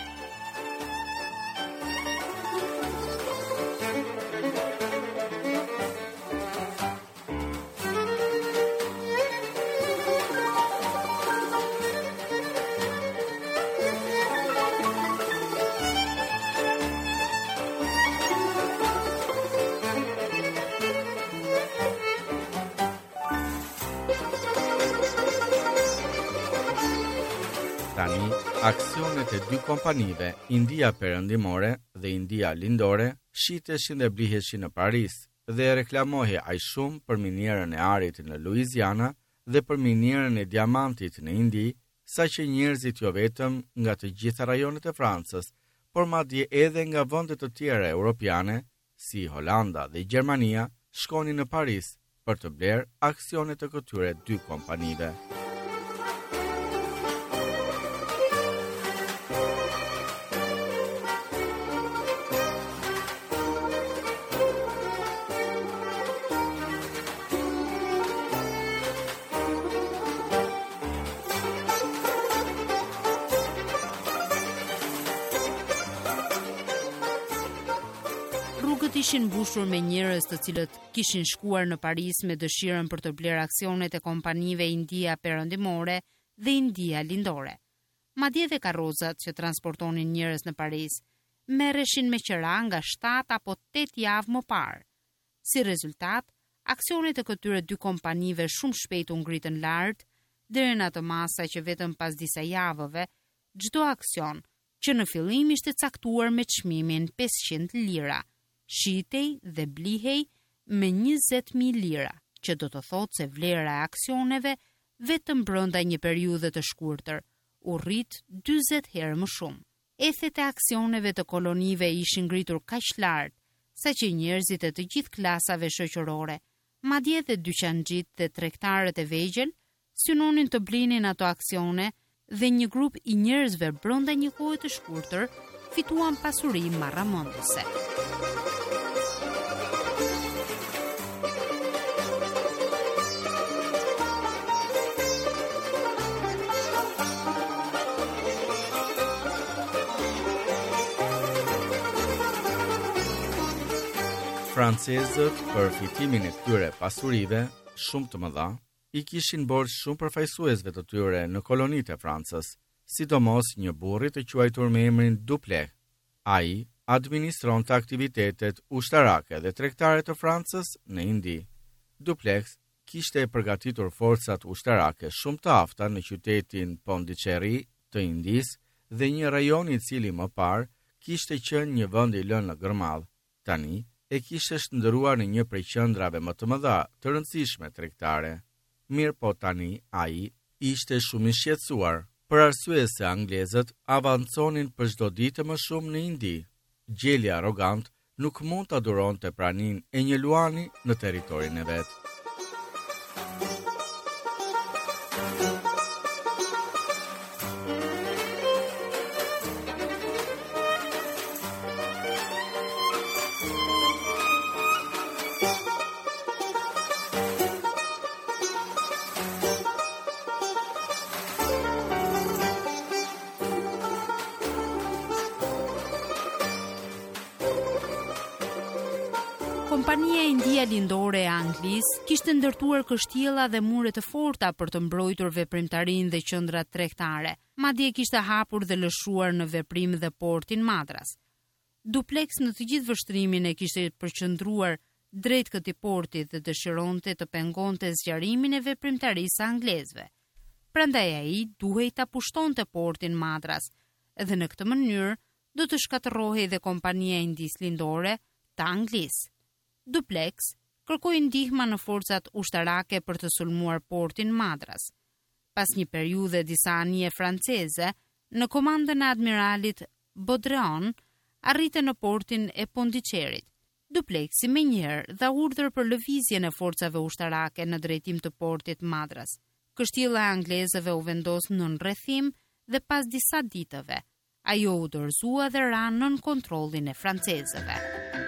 Tani, aksionet e dy kompanive, India Perëndimore dhe India Lindore, shiteshin dhe bliheshin në Paris dhe reklamohej aq shumë për minierën e arit në Louisiana dhe për minierën e diamantit në Indi, saqë njerëzit jo vetëm nga të gjitha rajonet e Francës, por madje edhe nga vende të tjera europiane, si Holanda dhe Gjermania, shkonin në Paris për të blerë aksionet e këtyre dy kompanive. Rrugët ishin mbushur me njerëz të cilët kishin shkuar në Paris me dëshirën për të blerë aksionet e kompanive India Perëndimore dhe India Lindore. Madje edhe karrozat që transportonin njerëz në Paris merreshin me qira nga 7 apo 8 javë më parë. Si rezultat, aksionet e këtyre dy kompanive shumë shpejt u ngritën lart, deri në atë masa që vetëm pas disa javëve, çdo aksion që në fillim ishte caktuar me çmimin 500 lira, shitej dhe blihej me 20.000 lira, që do të thotë se vlera e aksioneve vetëm brenda një periudhe të shkurtër u rrit 40 herë më shumë. Ethet e aksioneve të kolonive ishin ngritur kaq lart, saqë njerëzit e të gjithë klasave shoqërore, madje edhe dyqanxhit dhe tregtarët e vegjël, synonin të blinin ato aksione dhe një grup i njerëzve brenda një kohe të shkurtër fituan pasuri marramendëse. Francezët për fitimin e këtyre pasurive shumë të mëdha i kishin borxh shumë përfaqësuesve të tyre në kolonitë e Francës, sidomos një burri të quajtur me emrin Dupleix. Ai administronte aktivitetet ushtarake dhe tregtare të Francës në Indi. Dupleix kishte përgatitur forcat ushtarake shumë të afta në qytetin Pondicherry të Indis dhe një rajon i cili më parë kishte qenë një vend i lënë në gërmall. Tani e kishte shndëruar në një prej qendrave më të mëdha të rëndësishme tregtare. Mirë po tani ai ishte shumë i shqetësuar, për arsye se anglezët avanconin për çdo ditë më shumë në Indi. Gjeli arrogant nuk mund ta duronte praninë e një luani në territorin e vet. Kompania India Lindore e Anglisë kishte ndërtuar kështjella dhe mure të forta për të mbrojtur veprimtarinë dhe qendrat tregtare. Madje kishte hapur dhe lëshuar në veprim dhe portin Madras. Duplex në të gjithë vështrimin e kishte përqendruar drejt këtij porti dhe dëshironte të pengonte zgjarimin e veprimtarisë së anglezëve. Prandaj ai duhej ta pushtonte portin Madras, dhe në këtë mënyrë do të shkatërrohej dhe kompania indis lindore të Anglisë. Duplex kërkoi ndihmë në forcat ushtarake për të sulmuar portin Madras. Pas një periudhe disa anije franceze, në komandën e admiralit Baudrion, arritën në portin e Pondicherrit. Duplexi menjëherë dha urdhër për lëvizjen e forcave ushtarake në drejtim të portit Madras. Kështjella e anglezëve u vendos nën rrethim dhe pas disa ditëve, ajo u dorëzua dhe ra nën kontrollin e francezëve.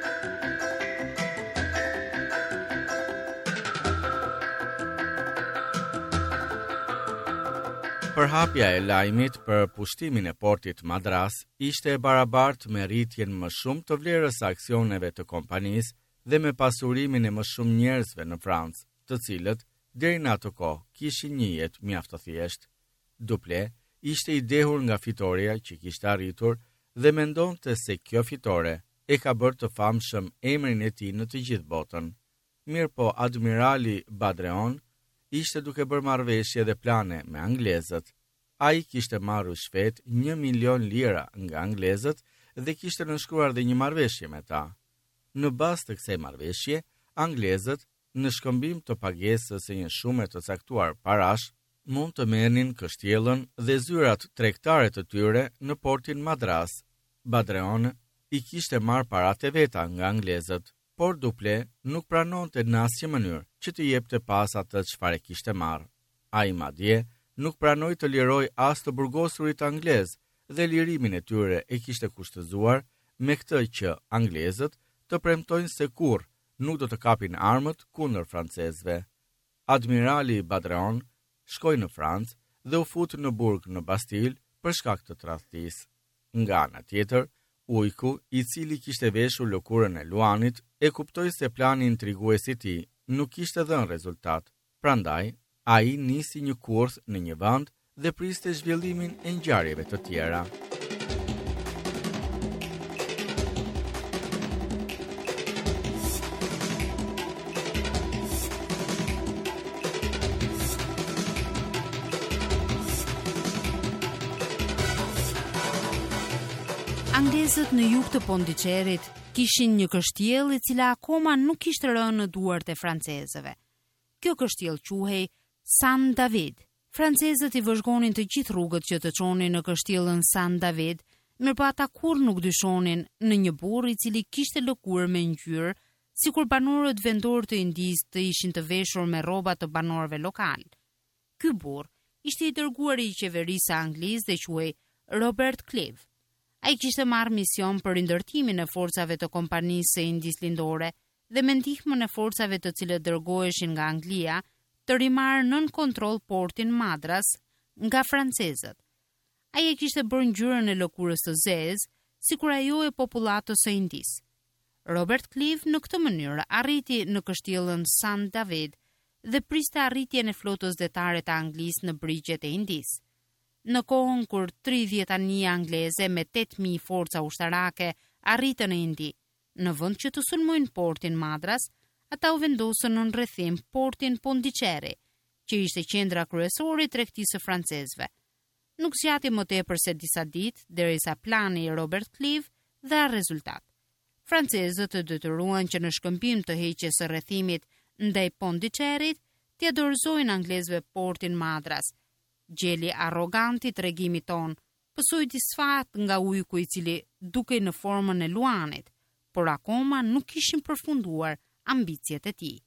Përhapja e lajmit për pushtimin e portit Madras ishte e barabartë me rritjen më shumë të vlerës së aksioneve të kompanisë dhe me pasurimin e më shumë njerëzve në Francë, të cilët deri në atë kohë kishin një jetë mjaft të thjeshtë. Duple ishte i dehur nga fitoria që kishte arritur dhe mendonte se kjo fitore e ka bërë të famshëm emrin e tij në të gjithë botën. Mirpo admirali Baudrion ishte duke bërë marrëveshje dhe plane me anglezët. Ai kishte marrë shpejt 1 milion lira nga anglezët dhe kishte nënshkruar dhe një marrëveshje me ta. Në bazë të kësaj marrëveshje, anglezët, në shkëmbim të pagesës së një shume të caktuar parash, mund të merrnin kështjellën dhe zyrat tregtare të tyre në portin Madras. Baudrion i kishte marrë paratë e veta nga anglezët, por Duple nuk pranonte në asnjë mënyrë që të jepte pas atë çfarë kishte marrë. Ai madje nuk pranoi të liroj as të burgosurit anglez dhe lirimin e tyre e kishte kushtëzuar me këtë që anglezët të premtojnë se kurrë nuk do të kapin armët kundër francezëve. Admirali Baudrion shkoi në Francë dhe u fut në burg në Bastil për shkak të tradhtisë. Nga ana tjetër, Ujku, i cili kishte veshur lëkurën e Luanit, e kuptoi se plani intrigues i tij nuk kishte dhënë rezultat. Prandaj, ai nisi një kurth në një vend dhe priste zhvillimin e ngjarjeve të tjera. Anglezët në jug të Pondicherrit kishin një kështjellë e cila akoma nuk kishte rënë në duart e francezëve. Kjo kështjellë quhej San David. Francezët i vëzhgonin të gjithë rrugët që të çonin në kështjellën San David, mirëpo ata kurrë nuk dyshonin në një burr i cili kishte lëkurë me ngjyrë, sikur banorët vendor të Indisë të ishin të veshur me rroba të banorëve lokal. Ky burr ishte i dërguari i qeverisë angleze dhe quhej Robert Clive. Ai kishte marrë mision për rindërtimin e forcave të kompanisë së Indisë Lindore dhe me ndihmën e forcave të cilët dërgoheshin nga Anglia të rimarrë nën kontroll portin Madras nga francezët. Ai e kishte bërë ngjyrën e lëkurës së zezë, sikur ajo e popullatës së Indisë. Robert Clive në këtë mënyrë arriti në kështjellën San David dhe priste arritjen e flotës detare të Anglisë në brigjet e Indisë. Në kohën kur 30 anije angleze me 8.000 forca ushtarake arritën në Indi, në vend që të sulmojnë portin Madras, ata u vendosën në rrethim portin Pondicherri, që ishte qendra kryesore e tregtisë së francezëve. Nuk zgjati më tepër se disa ditë derisa plani i Robert Clive dha rezultat. Francezët të detyruan që në shkëmbim të heqjes së rrethimit ndaj Pondicherrit, t'ia dorëzojnë anglezëve portin Madras. Gjeli arroganti tregimit ton, pësoi disfat nga ujku i cili dukej në formën e luanit, por akoma nuk kishin përfunduar ambicjet e tij.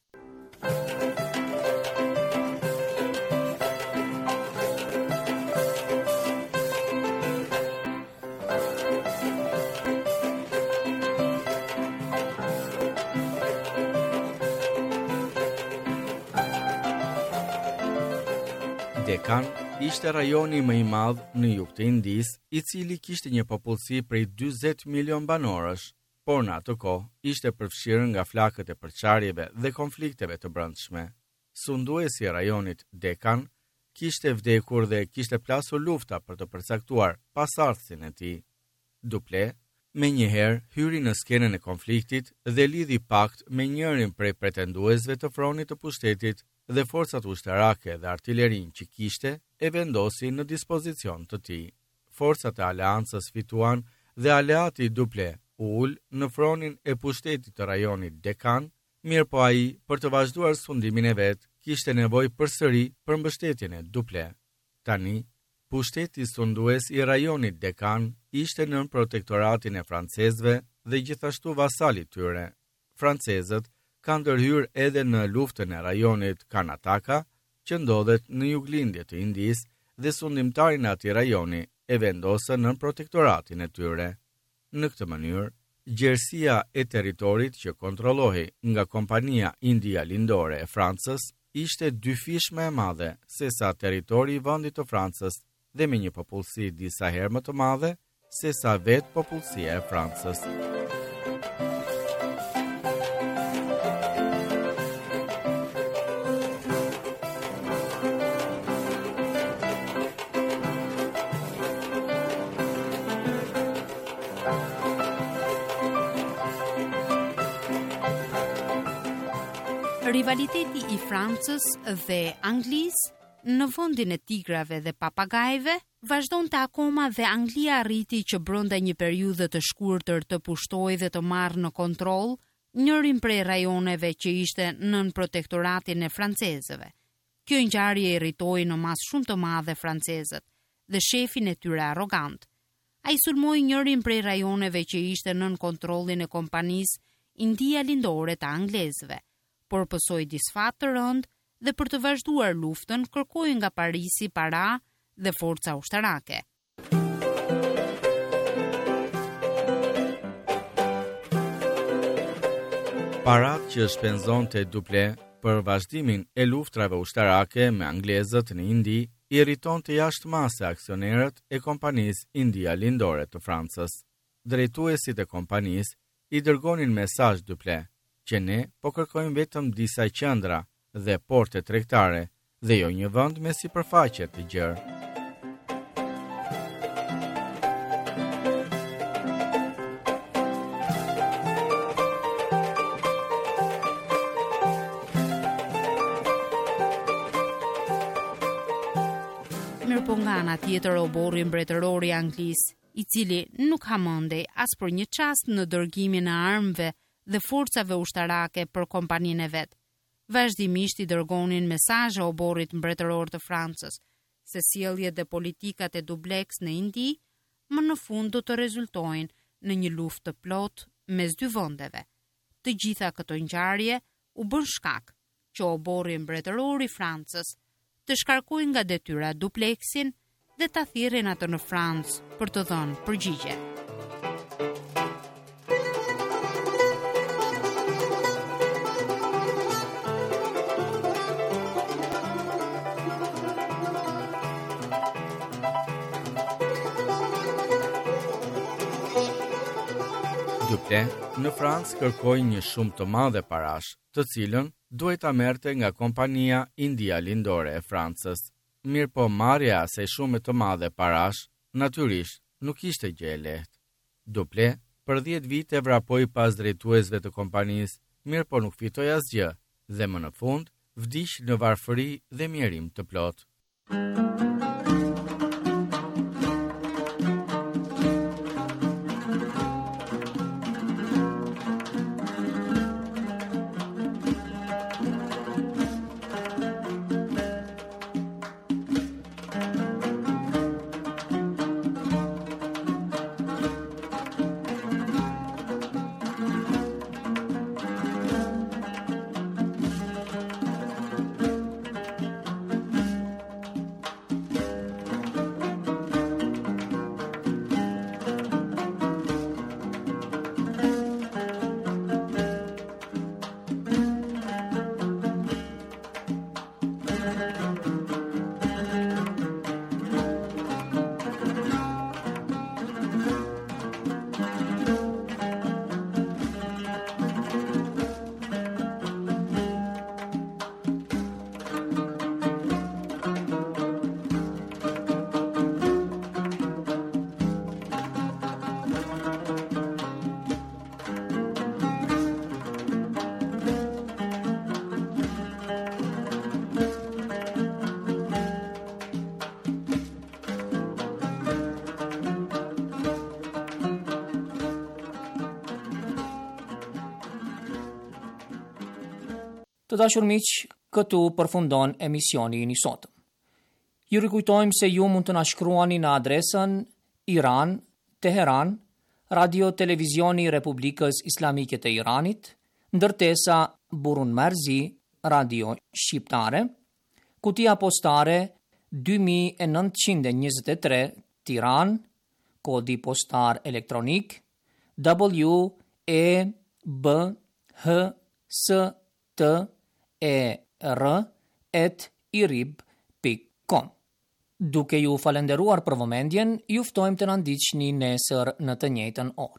Dekan ishte rajoni më i madh në jug të Indisë, i cili kishte një popullsi prej 40 milion banorësh, por në atë kohë ishte përfshirë nga flakët e përçarjeve dhe konflikteve të brendshme. Sunduesi i rajonit Dekan kishte vdekur dhe kishte plasur lufta për të përcaktuar pasardhësin e tij. Duple me njëherë hyri në skenën e konfliktit dhe lidhi pakt me njërin prej pretenduesve të fronit të pushtetit dhe forcat ushtarake dhe artillerin që kishte e vendosi në dispozicion të tij. Forcat e aleancës fituan dhe aleati Duple u ul në fronin e pushtetit të rajonit Dekan, mirë po ai, për të vazhduar sundimin e vet, kishte nevojë përsëri për mbështetjen e Duple. Tani, pushteti sundues i rajonit Dekan ishte nën protektoratin e francezëve dhe gjithashtu vasalit tyre. Francezët kanë ndërhyrë edhe në luftën e rajonit Karnataka, që ndodhet në juglindje të Indisë, dhe sundimtarin e atij rajoni e vendosën nën protektoratin e tyre. Në këtë mënyrë, gjerësia e territorit që kontrollohej nga Kompania India Lindore e Francës ishte 2 fish më e madhe se sa territori i vendit të Francës dhe me një popullsi disa herë më të madhe se sa vetë popullsia e Francës. Rivaliteti i Francës dhe Anglisë në vendin e tigrave dhe papagajve vazhdonte akoma dhe Anglia arriti që brenda një periudhe të shkurtër të pushtojë dhe të marrë në kontroll njërin prej rajoneve që ishte nën protektoratin e francezëve. Kjo ngjarje irritoi në masë shumë të madhe francezët dhe shefin e tyre arrogant. Ai sulmoi njërin prej rajoneve që ishte nën kontrollin e Kompanisë India Lindore të anglezëve, por pësoi disfat të rënd dhe për të vazhduar luftën kërkoi nga Parisi para dhe forca ushtarake. Parat që shpenzonte Duple për vazhdimin e luftrave ushtarake me anglezët në Indi irritonte jashtëmase aksionerët e Kompanisë India Lindore të Francës. Drejtuesit e kompanisë i dërgonin mesazh Duple që ne po kërkojmë vetëm disa qendra dhe porte tregtare dhe jo një vend me sipërfaqe të gjerë. Mirëpo nga ana tjetër oborri mbretëror i Anglisë, i cili nuk hamendej as për një çast në dërgimin e armëve dhe forcave ushtarake për kompaninë e vet. Vazhdimisht i dërgonin mesazhe oborrit mbretëror të Francës se sjelljet dhe politikat e Dupleix në Indi më në fund do të rezultojnë në një luftë të plotë mes dy vendeve. Të gjitha këto ngjarje u bën shkak që oborri mbretëror i Francës të shkarkojë nga detyra Dupleixin dhe ta thirrin atë në Francë për të dhënë përgjigje. Duple në Francë kërkoi një shumë të madhe parash, të cilën duhet ta merrte nga Kompania India Lindore e Francës. Mirëpo marrja e asaj shumë të madhe parash, natyrisht, nuk ishte gjë e lehtë. Duple për 10 vite vrapoi pas drejtuesve të kompanisë, mirëpo nuk fitoi asgjë dhe më në fund vdiq në varfëri dhe mjerim të plotë. Të dashur miq, këtu përfundon emisioni i sotëm. Ju rikujtojmë se ju mund të na shkruani në adresën Iran, Teheran, Radio Televizioni Republikës Islamike të Iranit, ndërtesa Burun Marzi, Radio Shqiptare, kutia postare 2923 Tiran, kodi postar elektronik WEBHSTER@irib.com. Duke ju falenderuar për vëmendjen, ju ftojmë të na ndiqni nesër në të njëjtën orë.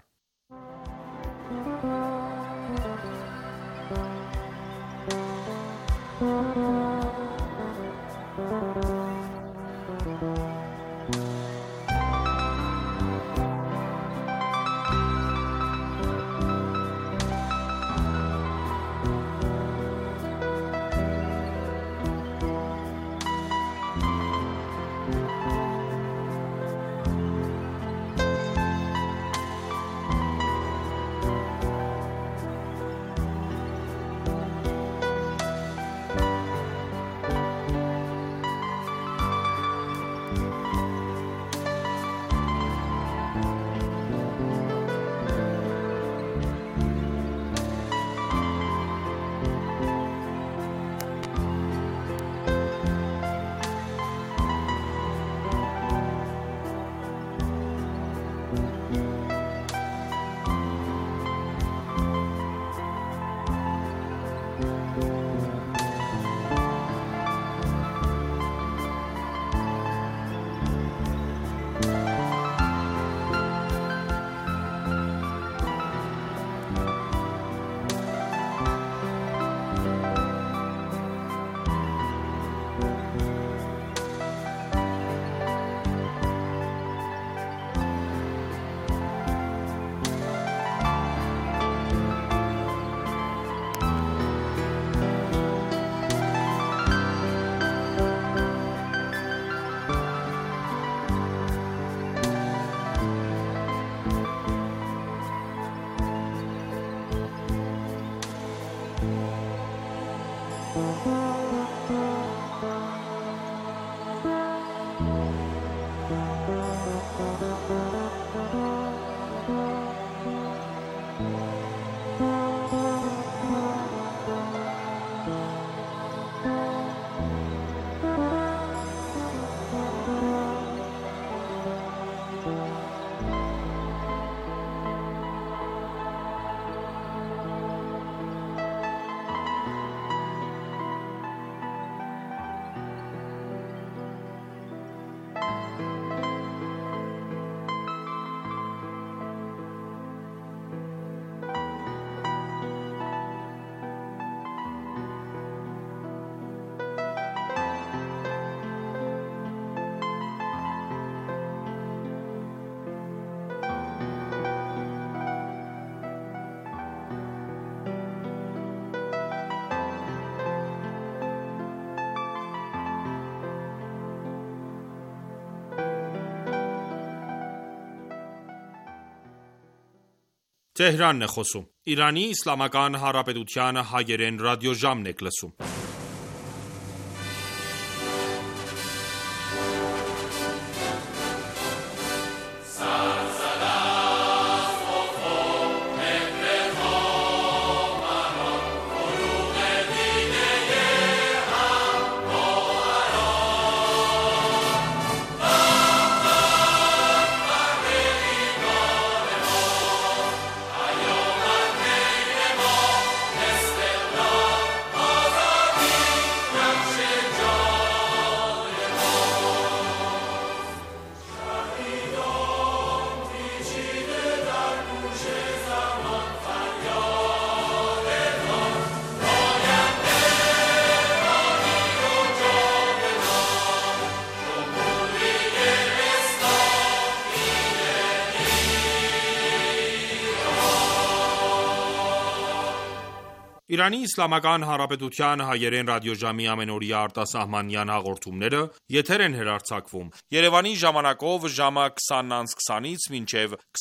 Tehranն է խոսում։ Իրանի Իսլամական Հանրապետության հայերեն ռադիոժամն եք լսում։ Իրանի Իսլամական Հանրապետության հայերեն ռադիոժամի ամենօրյա արտասահմանյան հաղորդումները եթեր են հեռարձակվում Երևանի ժամանակով ժամը 20:20-ից մինչև